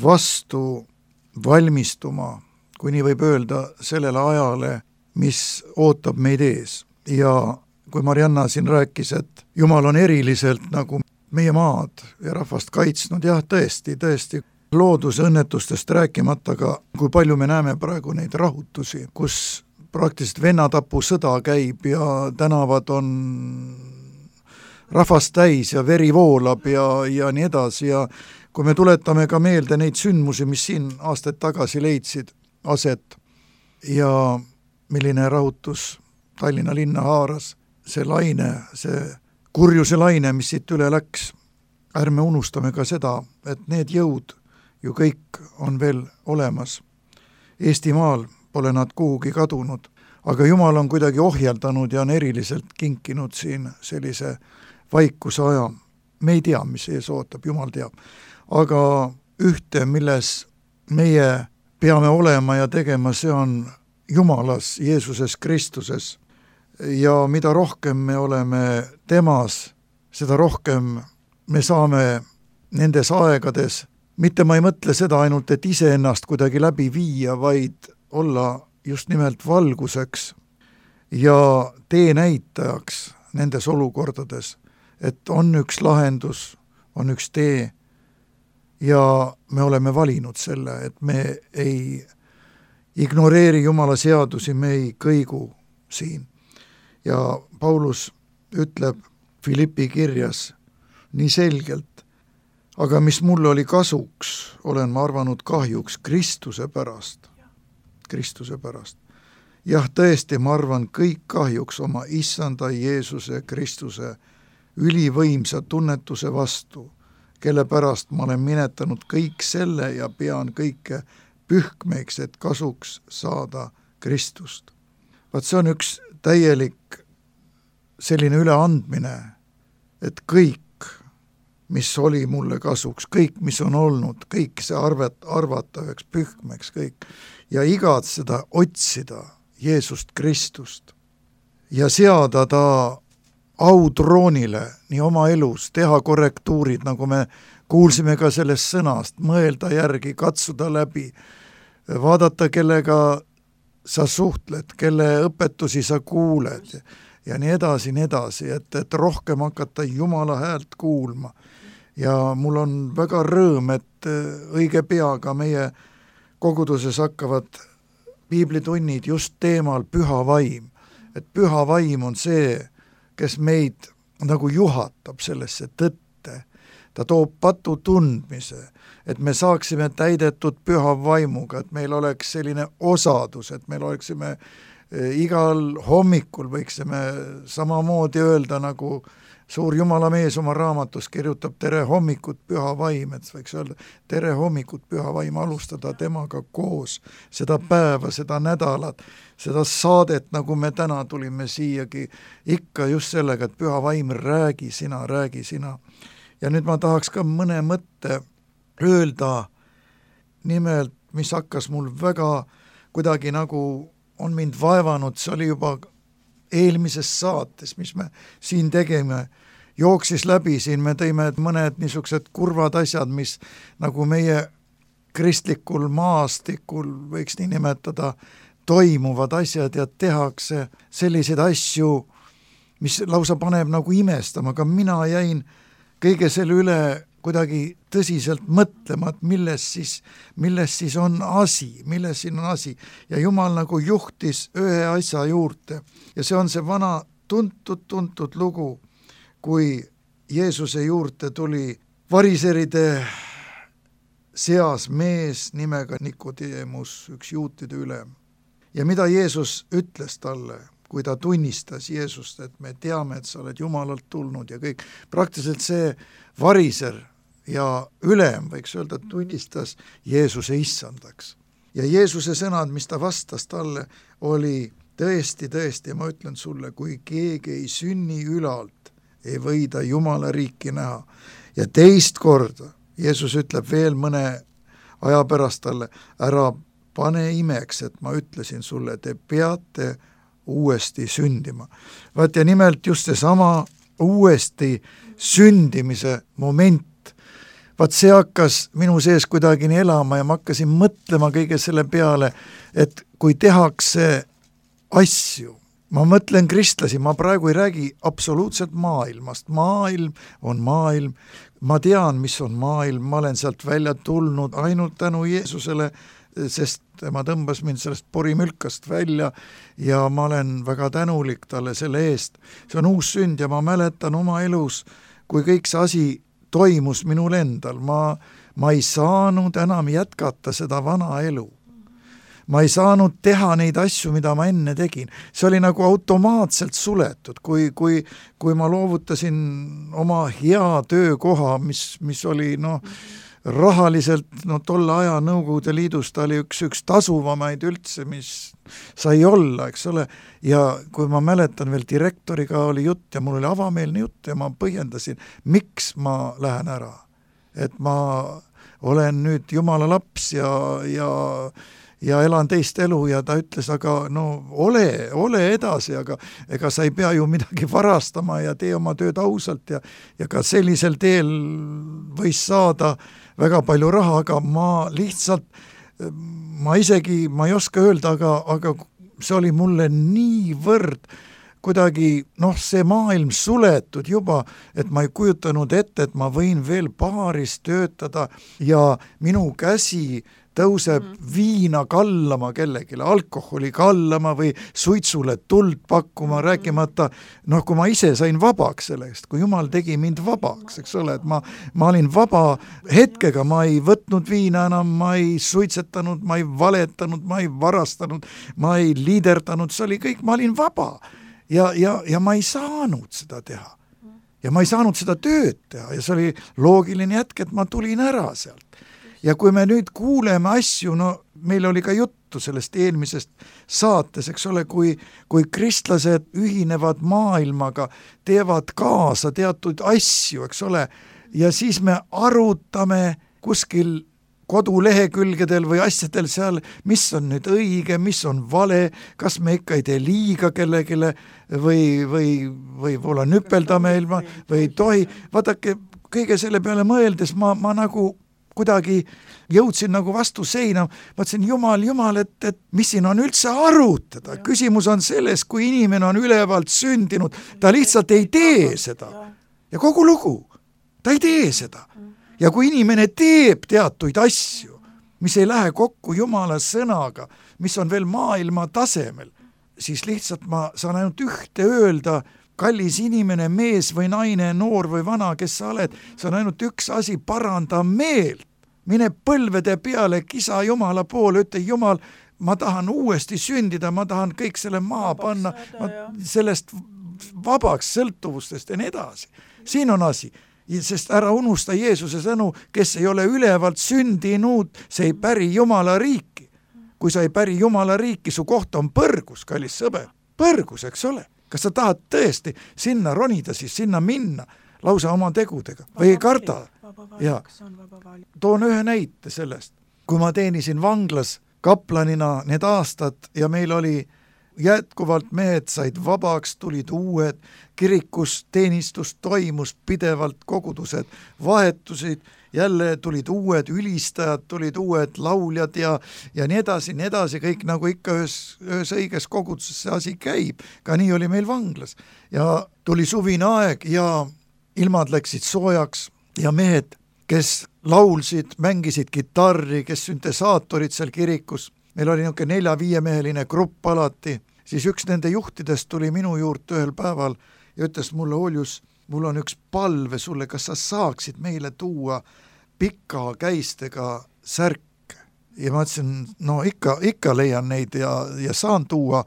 vastu valmistuma, kui nii võib öelda, sellele ajale, mis ootab meid ees. Ja kui Marianna siin rääkis, et Jumal on eriliselt nagu meie maad ja rahvast kaitsnud, jah, tõesti, tõesti, loodusõnnetustest rääkimata, aga kui palju me näeme praegu neid rahutusi, kus praktiliselt vennatapusõda käib ja tänavad on rahvast täis ja veri voolab ja, ja nii edasi ja kui me tuletame ka meelde neid sündmusi, mis siin aastaid tagasi leidsid aset ja milline rahutus Tallinna linna haaras, see laine, see kurjuse laine, mis siit üle läks, ärme unustame ka seda, et need jõud ju kõik on veel olemas. Eestimaal pole nad kuhugi kadunud, aga Jumal on kuidagi ohjeldanud ja on eriliselt kinkinud siin sellise vaikuse aja. Me ei tea, mis ees ootab, Jumal teab. Aga ühte, milles meie peame olema ja tegema, see on Jumalas, Jeesuses Kristuses. Ja mida rohkem me oleme temas, seda rohkem me saame nendes aegades, mitte ma ei mõtle seda ainult, et iseennast kuidagi läbi viia, vaid olla just nimelt valguseks ja teenäitajaks nendes olukordades, et on üks lahendus, on üks tee ja me oleme valinud selle, et me ei ignoreeri Jumala seadusi, me ei kõigu siin. Ja Paulus ütleb Filippi kirjas nii selgelt, aga mis mul oli kasuks, olen ma arvanud kahjuks Kristuse pärast. Kristuse pärast. Jah, tõesti, ma arvan kõik kahjuks oma issanda Jeesuse Kristuse ülivõimsa tunnetuse vastu, kelle pärast ma olen minetanud kõik selle ja pean kõike pühkmeks, et kasuks saada Kristust. Vaat see on üks täielik selline üleandmine, et kõik, mis oli mulle kasuks, kõik, mis on olnud, kõik see arvet, arvata üheks pühkmeks, kõik, ja igatseda otsida Jeesust Kristust ja seada ta autroonile nii oma elus, teha korrektuurid, nagu me kuulsime ka sellest sõnast, mõelda järgi, katsuda läbi, vaadata, kellega sa suhtled, kelle õpetusi sa kuuled ja nii edasi, nii edasi, et, et rohkem hakata Jumala häält kuulma. Ja mul on väga rõõm, et õige pea ka meie koguduses hakkavad piiblitunnid just teemal püha vaim. Et püha vaim on see, kes meid nagu juhatab sellesse tõtte. Ta toob patu tundmise, et me saaksime täidetud püha vaimuga, et meil oleks selline osadus, et meil oleksime igal hommikul võiksime samamoodi öelda, nagu suur Jumala mees oma raamatus kirjutab tere hommikut püha vaim, et võiks öelda tere hommikut püha vaim, alustada temaga koos seda päeva, seda nädalat, seda saadet, nagu me täna tulime siiagi ikka just sellega, et püha vaim, räägi sina, räägi sina. Ja nüüd ma tahaks ka mõne mõtte öelda nimelt, mis hakkas mul väga kuidagi nagu on mind vaevanud, see oli juba eelmises saates, mis me siin tegime, jooksis läbi siin, me tõime mõned niisugused kurvad asjad, mis nagu meie kristlikul maastikul, võiks nii nimetada, toimuvad asjad ja tehakse selliseid asju, mis lausa paneb nagu imestama, aga mina jäin kõige selle üle kuidagi tõsiselt mõtlema, et milles siis, milles siis on asi, milles siin on asi. Ja Jumal nagu juhtis ühe asja juurde ja see on see vana tuntud-tuntud lugu, kui Jeesuse juurde tuli variseride seas mees nimega Nikodemus, üks juutide ülem. Ja mida Jeesus ütles talle, kui ta tunnistas Jeesust, et me teame, et sa oled Jumalalt tulnud ja kõik. Praktiliselt see variser ja ülem, võiks öelda, tunnistas Jeesuse issandaks. Ja Jeesuse sõnad, mis ta vastas talle, oli tõesti, tõesti, ma ütlen sulle, kui keegi ei sünni ülalt, ei või ta Jumala riiki näha. Ja teist korda Jeesus ütleb veel mõne aja pärast talle, ära pane imeks, et ma ütlesin sulle, te peate uuesti sündima. Vaat ja nimelt just see sama uuesti sündimise moment, vaat see hakkas minu sees kuidagi nii elama ja ma hakkasin mõtlema kõige selle peale, et kui tehakse asju ma mõtlen kristlasi, ma praegu ei räägi absoluutselt maailmast, maailm on maailm, ma tean, mis on maailm, ma olen sealt välja tulnud ainult tänu Jeesusele, sest tema tõmbas mind sellest porimülkast välja ja ma olen väga tänulik talle selle eest. See on uus sünd ja ma mäletan oma elus, kui kõik see asi toimus minul endal, ma, ma ei saanud enam jätkata seda vana elu. Ma ei saanud teha neid asju, mida ma enne tegin. See oli nagu automaatselt suletud, kui, kui, kui ma loovutasin oma hea töökoha, mis, mis oli noh, rahaliselt, no tolle aja Nõukogude Liidus ta oli üks, üks tasuvamaid üldse, mis sai olla, eks ole, ja kui ma mäletan veel direktoriga oli jutt ja mul oli avameelne jutt ja ma põhjendasin, miks ma lähen ära. Et ma olen nüüd Jumala laps ja, ja ja elan teist elu ja ta ütles, aga no ole, ole edasi, aga ega sa ei pea ju midagi varastama ja tee oma tööd ausalt ja, ja ka sellisel teel võis saada väga palju raha, aga ma lihtsalt, ma isegi, ma ei oska öelda, aga, aga see oli mulle niivõrd kuidagi, noh, see maailm suletud juba, et ma ei kujutanud ette, et ma võin veel baaris töötada ja minu käsi tõuseb mm. viina kallama kellegile, alkoholi kallama või suitsule tuld pakkuma, mm. rääkimata, noh, kui ma ise sain vabaks sellest, kui Jumal tegi mind vabaks, eks ole, et ma, ma olin vaba hetkega, ma ei võtnud viina enam, ma ei suitsetanud, ma ei valetanud, ma ei varastanud, ma ei liiderdanud, see oli kõik, ma olin vaba ja, ja, ja ma ei saanud seda teha. Ja ma ei saanud seda tööd teha ja see oli loogiline hetk, et ma tulin ära sealt. Ja kui me nüüd kuuleme asju, no meil oli ka juttu sellest eelmisest saates, eks ole, kui, kui kristlased ühinevad maailmaga, teevad kaasa teatud asju, eks ole, ja siis me arutame kuskil kodulehekülgedel või asjadel seal, mis on nüüd õige, mis on vale, kas me ikka ei tee liiga kellegile või, või, või võib-olla nüpeldame ilma või ei tohi. Vaadake, kõige selle peale mõeldes ma, ma nagu kuidagi jõudsin nagu vastu seina, mõtlesin, Jumal, Jumal, et, et mis siin on üldse arutada. Küsimus on selles, kui inimene on ülevalt sündinud, ta lihtsalt ei tee seda. Ja kogu lugu, ta ei tee seda. Ja kui inimene teeb teatuid asju, mis ei lähe kokku Jumala sõnaga, mis on veel maailma tasemel, siis lihtsalt ma saan ainult ühte öelda, kallis inimene, mees või naine, noor või vana, kes sa oled, see on ainult üks asi, paranda meelt. Mine põlvede peale, kisa Jumala poole, ütle Jumal, ma tahan uuesti sündida, ma tahan kõik selle maa panna, ma sellest vabaks sõltuvustest ja nii edasi. Siin on asi, sest ära unusta Jeesuse sõnu, kes ei ole ülevalt sündinud, see ei päri Jumala riiki. Kui sa ei päri Jumala riiki, su koht on põrgus, kallis sõber. Põrgus, eks ole. Kas sa tahad tõesti sinna ronida, siis sinna minna, lausa oma tegudega või ei karda? Ja toon ühe näite sellest. Kui ma teenisin vanglas kaplanina need aastad ja meil oli jätkuvalt mehed said vabaks, tulid uued, kirikus teenistus toimus pidevalt, kogudused vahetusid, jälle tulid uued ülistajad, tulid uued lauljad ja, ja nii edasi, nii edasi, kõik nagu ikka ühes, ühes õiges koguduses see asi käib. Ka nii oli meil vanglas. Ja tuli suvine aeg ja ilmad läksid soojaks ja mehed, kes laulsid, mängisid kitarri, kes süntesaatorid seal kirikus, meil oli niisugune nelja-viiemeheline grupp alati, siis üks nende juhtidest tuli minu juurde ühel päeval ja ütles mulle, Oljus, mul on üks palve sulle, kas sa saaksid meile tuua pika käistega särk? Ja ma ütlesin, no ikka, ikka leian neid ja, ja saan tuua,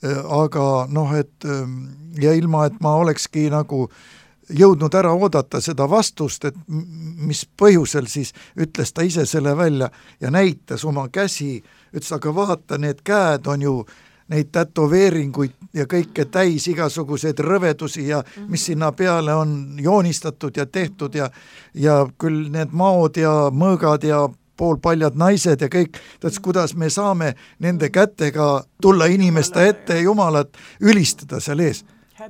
aga noh, et ja ilma, et ma olekski nagu jõudnud ära oodata seda vastust, et mis põhjusel siis ütles ta ise selle välja ja näitas oma käsi, ütles, aga vaata, need käed on ju neid tätoveeringuid ja kõike täis igasuguseid rõvedusi ja mis sinna peale on joonistatud ja tehtud ja, ja küll need maod ja mõõgad ja poolpaljad naised ja kõik, tähendab, kuidas me saame nende kätega tulla inimeste ette ja Jumalat ülistada seal ees.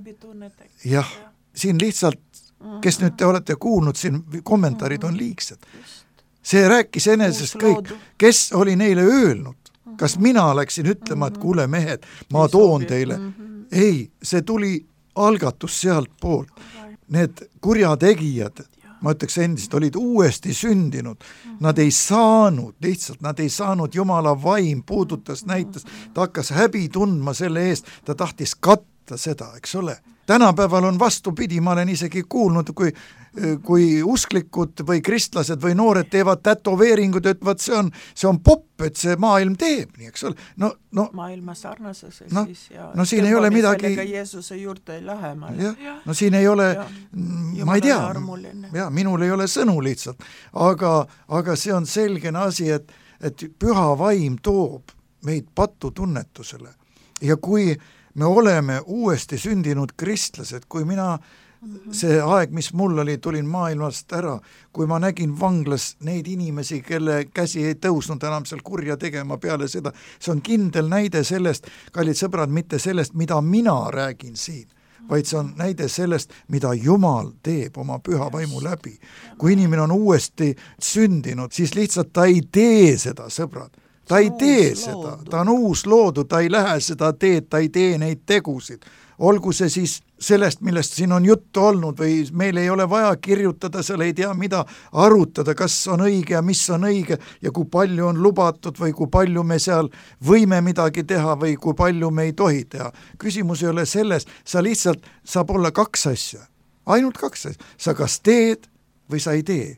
Jah, siin lihtsalt, kes nüüd te olete kuulnud, siin kommentaarid on liigsed. See rääkis enesest kõik, kes oli neile öelnud. Kas mina läksin ütlema, et kuule mehed, ma toon teile, ei, see tuli algatus sealt poolt. Need kurjategijad, ma ütleks endist, olid uuesti sündinud. Nad ei saanud, lihtsalt nad ei saanud, Jumala vaim puudutas, näitas, ta hakkas häbi tundma selle eest, ta tahtis katta seda, eks ole. Tänapäeval on vastupidi, ma olen isegi kuulnud, kui, kui usklikud või kristlased või noored teevad tätoveeringud, et vaat see on, see on popp, et see maailm teeb, nii eks ole. No, no, maailma sarnases no, siis ja no siin ei ole midagi Jeesuse juurde lähemal. Ja, no siin ei ole, ja, ma ei tea, ja, minul ei ole sõnu lihtsalt, aga, aga see on selgene asi, et, et püha vaim toob meid patutunnetusele ja kui me oleme uuesti sündinud kristlased, kui mina see aeg, mis mul oli, tulin maailmast ära, kui ma nägin vanglas neid inimesi, kelle käsi ei tõusnud enam seal kurja tegema peale seda, see on kindel näide sellest, kallid sõbrad, mitte sellest, mida mina räägin siin, vaid see on näide sellest, mida Jumal teeb oma püha vaimu läbi. Kui inimene on uuesti sündinud, siis lihtsalt ta ei tee seda, sõbrad. Ta ei tee seda, ta on uus loodu, ta ei lähe seda teed, ta ei tee neid tegusid. Olgu see siis sellest, millest siin on juttu olnud või meil ei ole vaja kirjutada, seal ei tea mida arutada, kas on õige ja mis on õige ja kui palju on lubatud või kui palju me seal võime midagi teha või kui palju me ei tohi teha. Küsimus ei ole selles, sa lihtsalt saab olla kaks asja, ainult kaks asja. Sa kas teed või sa ei tee.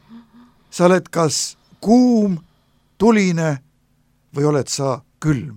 Sa oled kas kuum, tuline või oled sa külm.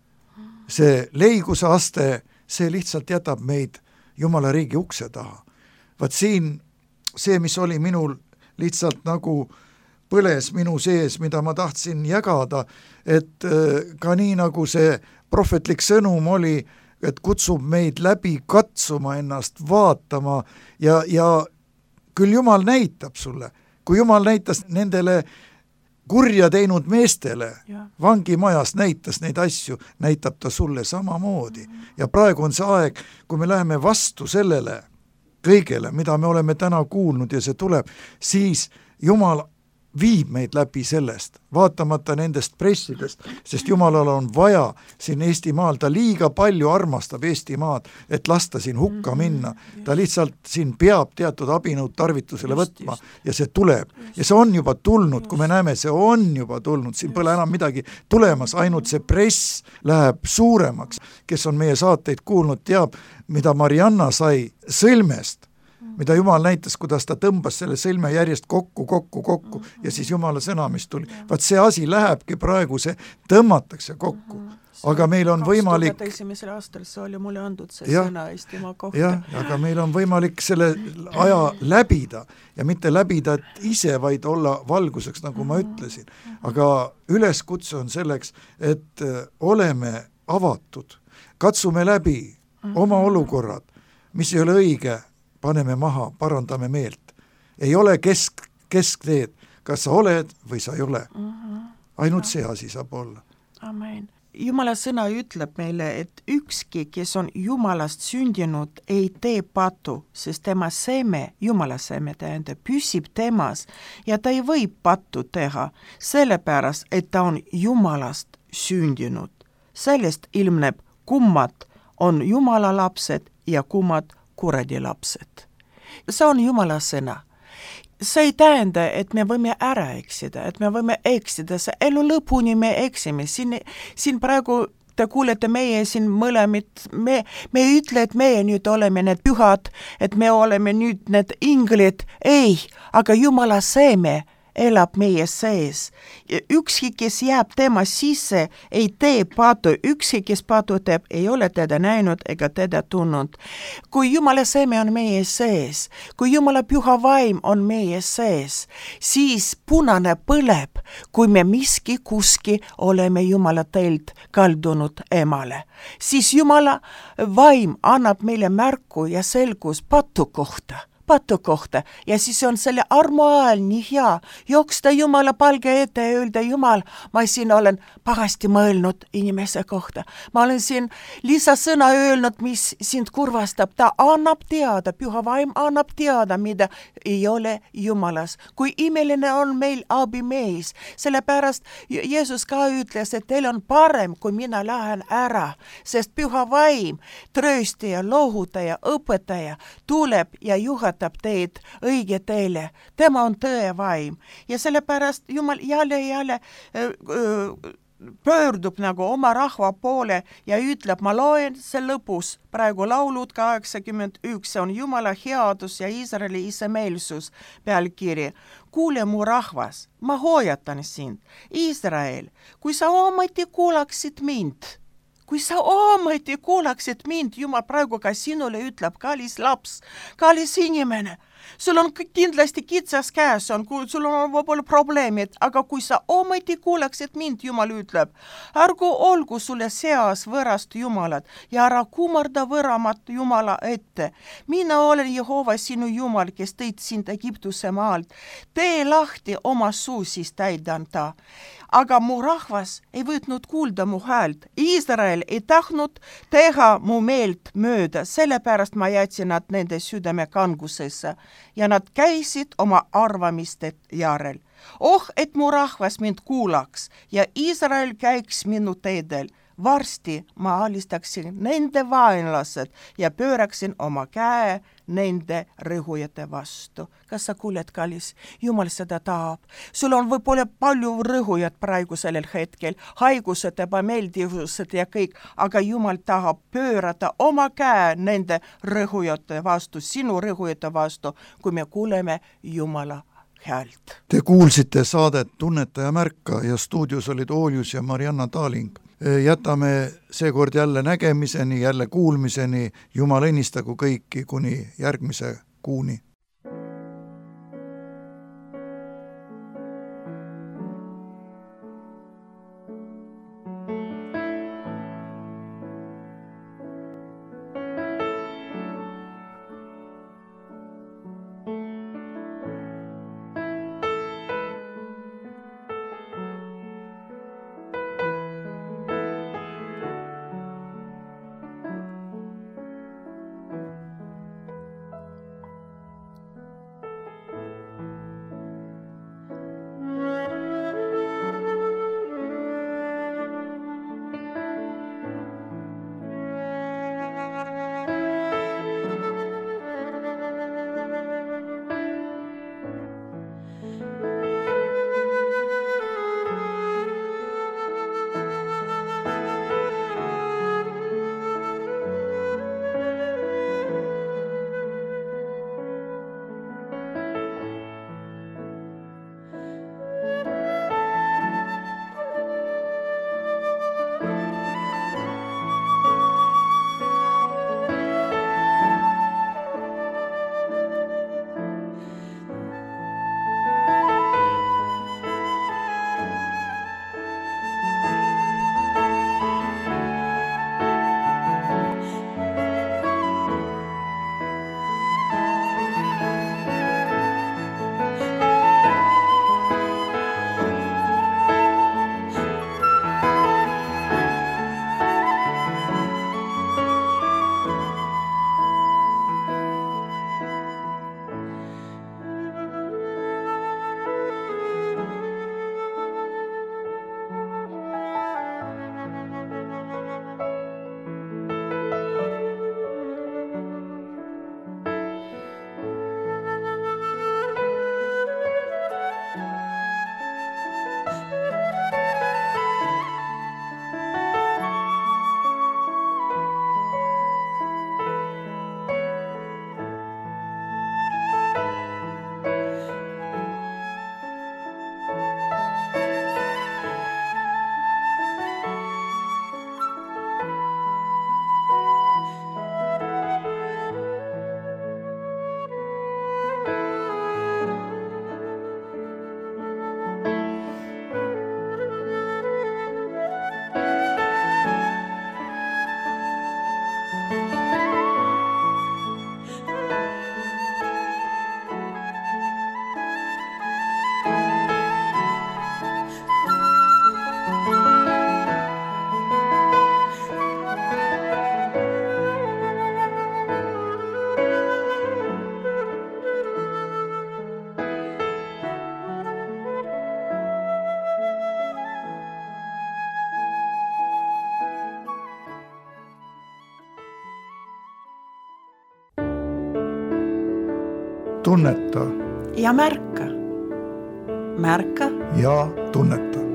See leiguse aste, see lihtsalt jätab meid Jumala riigi ukse taha. Vaat siin see, mis oli minul lihtsalt nagu põles minu sees, mida ma tahtsin jagada, et ka nii nagu see prohvetlik sõnum oli, et kutsub meid läbi katsuma ennast, vaatama ja, ja küll Jumal näitab sulle, kui Jumal näitas nendele kurja teinud meestele, ja. Vangimajas näitas neid asju, näitab ta sulle samamoodi. Ja praegu on see aeg, kui me läheme vastu sellele kõigele, mida me oleme täna kuulnud ja see tuleb, siis Jumal viib meid läbi sellest, vaatamata nendest pressidest, sest Jumalal on vaja siin Eestimaal, ta liiga palju armastab Eestimaad, et lasta siin hukka minna. Ta lihtsalt siin peab teatud abinõud tarvitusele võtma ja see tuleb. Ja see on juba tulnud, kui me näeme, see on juba tulnud, siin pole enam midagi tulemas, ainult see press läheb suuremaks. Kes on meie saateid kuulnud, teab, mida Marianna sai sõlmest, mida Jumal näitas, kuidas ta tõmbas selle sõlme järjest kokku, kokku, kokku ja siis Jumala sõna, mis tuli. Vaat see asi lähebki praegu, see tõmmatakse kokku. Aga meil on võimalik... kakskümmend esimesel aastal see oli mulle andnud see ja, sõna Eestimaa kohta. Jah, aga meil on võimalik selle aja läbida ja mitte läbida ise, vaid olla valguseks, nagu ma ütlesin. Aga üleskutse on selleks, et oleme avatud, katsume läbi oma olukorrad, mis ei ole õige, paneme maha, parandame meelt. Ei ole kesk, keskteed, kas sa oled või sa ei ole. Ainult see asi saab olla. Amen. Jumala sõna ütleb meile, et ükski, kes on Jumalast sündinud, ei tee patu, sest tema seme, Jumala seme tähendab, püsib temas ja ta ei või patu teha, sellepärast, et ta on Jumalast sündinud. Sellest ilmneb, kummad on Jumala lapsed ja kummad kuradi lapsed. See on Jumala sõna. See ei tähenda, et me võime ära eksida, et me võime eksida, see elu lõpuni me eksime. Siin, siin praegu te kuulete meie siin mõlemid, me, me ei ütle, et meie nüüd oleme need pühad, et me oleme nüüd need inglid, ei, aga Jumala seme elab meie sees. Ükski, kes jääb tema sisse, ei tee patu. Ükski, kes patu teeb, ei ole teda näinud ega teda tunnud. Kui Jumala seme on meie sees, kui Jumala püha vaim on meie sees, siis punane põleb, kui me miski kuski oleme Jumala teilt kaldunud emale. Siis Jumala vaim annab meile märku ja selgus patu kohta. patu kohta ja siis on selle armu ajal nii hea jooksta Jumala palge ette ja öelda, Jumal, ma siin olen pagasti mõelnud inimese kohta. Ma olen siin lisasõna öelnud, mis sind kurvastab. Ta annab teada, püha vaim annab teada, mida ei ole Jumalas. Kui imeline on meil abimees, sellepärast Jeesus ka ütles, et teil on parem, kui mina lähen ära, sest püha vaim, trööstaja, lohutaja, õpetaja tuleb ja juhatab teid õige teele. Tema on tõe vaim ja sellepärast Jumal jälle jälle öö, pöördub nagu oma rahva poole ja ütleb, ma loen see lõpus, praegu laulud kaheksakümmend üks, on Jumala headus ja Iisraeli isemeelsus pealkiri. Kuule mu rahvas, ma hoiatan sind, Iisrael, kui sa ometi kuulaksid mind, kui sa ometi kuulaksid mind, Jumal praegu ka sinule ütleb, kallis laps, kallis inimene, sul on kindlasti kitsas käes, on, sul on võib-olla probleemid, aga kui sa ometi kuulaksid mind, Jumal ütleb, ärgu olgu sulle seas võrast Jumalat ja ära kummarda võramat Jumala ette. Mina olen Jehova sinu Jumal, kes tõid sind Egiptuse maalt. Tee lahti oma suu, siis täidan ta. Aga mu rahvas ei võtnud kuulda mu häält. Iisrael ei tahtnud teha mu meelt mööda, sellepärast ma jätsin nad nende südame kangusesse ja nad käisid oma arvamiste järel. Oh, et mu rahvas mind kuulaks ja Iisrael käiks minu teedel. Varsti ma alistaksin nende vaenlased ja pööraksin oma käe nende rõhujate vastu. Kas sa kuuled, kallis? Jumal seda tahab. Sul on võib-olla palju rõhujad praegu sellel hetkel, haigused, ebameeldivused ja kõik, aga Jumal tahab pöörata oma käe nende rõhujate vastu, sinu rõhujate vastu, kui me kuuleme Jumala häält. Te kuulsite saadet Tunnetaja märka ja stuudios olid Oolius ja Marianna Taaling. Jätame seekord jälle nägemiseni, jälle kuulmiseni. Jumal õnnistagu kõiki kuni järgmise kuuni. tunneta ja märka. Märka ja tunneta.